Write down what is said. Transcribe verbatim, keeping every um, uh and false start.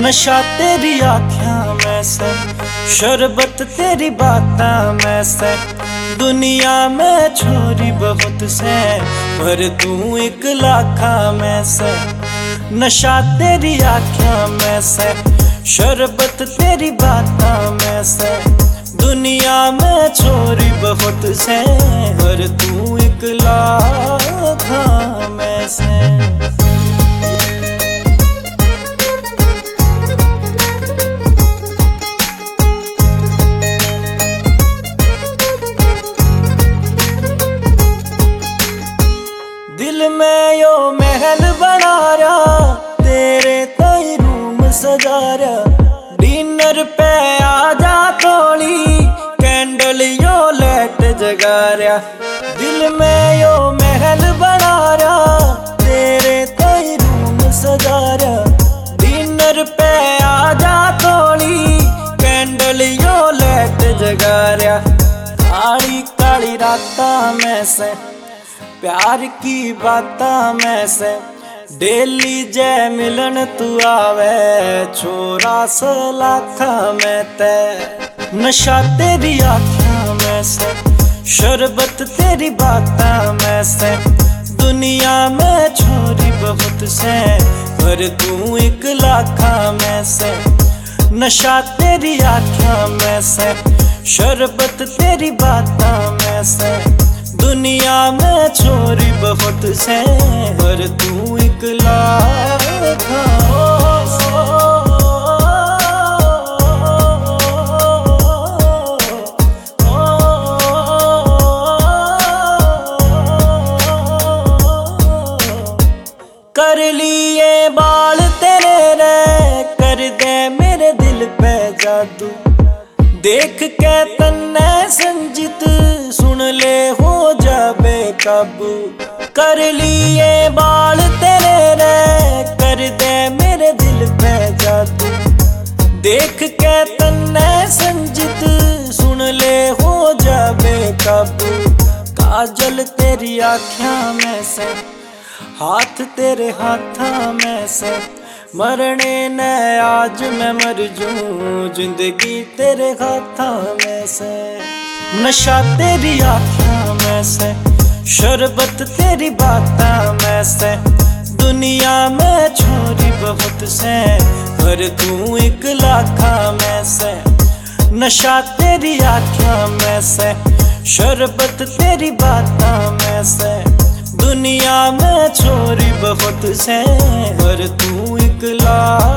नशा तेरी आँखियां में से, शरबत तेरी बातें में से। दुनिया में छोरी बहुत से, पर तू एक लाखा में से। नशा तेरी आँखियां में से, शरबत तेरी बातें में से। दुनिया में छोरी बहुत से, पर तू एक लाखा में से। दिल में यो महल बना रहा, तेरे ताई रूम सजा रहा। डिनर पे आजा थोड़ी, कैंडल यो लाइट जगा रहा। दिल में यो महल बना रहा, तेरे ताई रूम सजा रहा। डिनर पे आजा थोड़ी, कैंडल यो लाइट जगा रहा। काली काली राता में से, प्यार की बातां में से। डेली जय मिलन तू आवे, छोरा सलाखा में ते। नशा तेरी आँखियां में से, शरबत तेरी बातां में से। दुनिया में छोरी बहुत से, पर तू एक लाखा में से। नशा तेरी आँखियां में से, शरबत तेरी बातां में से। दुनिया में छोरी बहुत से, पर तू एक लाखा। कर लिए बाल तेरे रे, कर दे मेरे दिल पे जादू। देख के तन्ने संजित, सुन ले हो जा बेकाबू। कर लिए बाल तेरे रे, कर दे मेरे दिल पे जादू। देख के तन्ने संजित, सुन ले हो जा बेकाबू। काजल तेरी आँखियां में से, हाथ तेरे हाथां में से। मरने ने आज मैं मर जूं, जिंदगी तेरे हाथां में से। नशा तेरी आँखियां में से, शरबत तेरी बातां में से। दुनिया में छोरी बहुत से, पर तू एक लाखा में से। नशा तेरी आँखियां में से, शरबत तेरी बातां में से। दुनिया में छोरी बहुत से, पर तू एक लाखा।